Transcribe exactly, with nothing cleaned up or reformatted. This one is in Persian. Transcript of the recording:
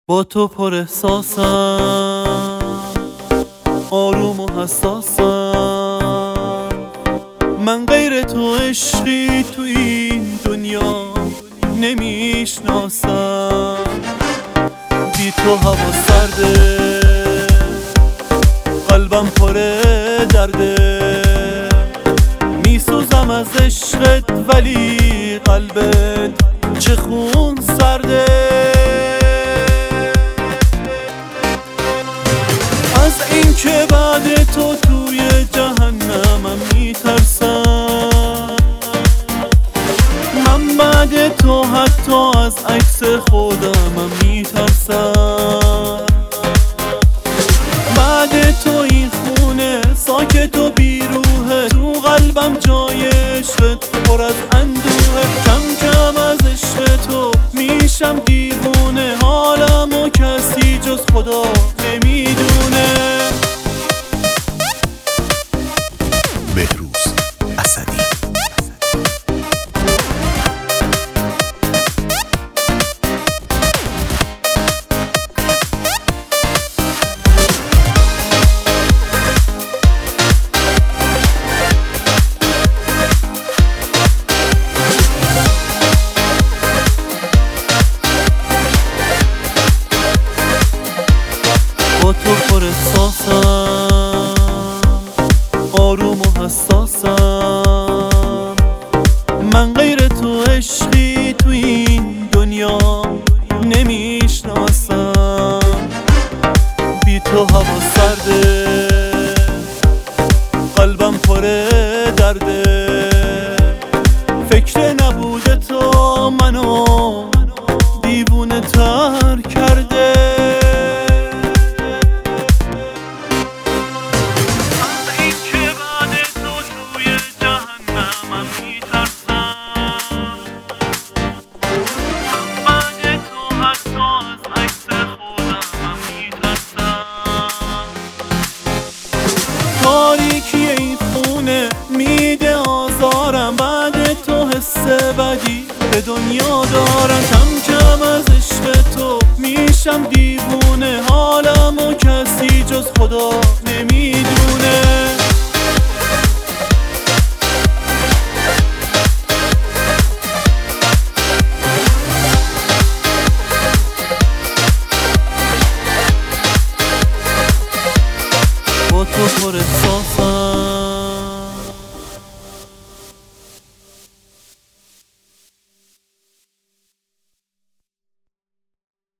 با تو پر احساسم، آروم و حساسم. من غیر تو عشقی تو این دنیا نمیشناسم. بی تو هوا سرده، قلبم پر درده. میسوزم از عشقت ولی قلبت چه خون سرده. از این که بعد تو توی جهنمم میترسم. من بعد تو حتی از عکس خودمم میترسم. بعد تو این خونه ساکت و بیروحه، تو قلبم جای عشقت پر از اندوهه. کم کم از عشق تو میشم دیوونه، حالمو کسی جز خدا نمیدونه. بهروز اسدی. با تو پر احساسم، آروم و حساسم. من غیر تو عشقی تو این دنیا نمیشناسم. بی تو هوا سرده، قلبم پر درده. فکر نبوده تو منو دیوونه تر کرده. تاریکی این خونه میده آزارم، بعد تو حس بدی به دنیا دارم. کم کم از عشق تو میشم دیوونه، حالمو کسی جز خدا نمیدونه.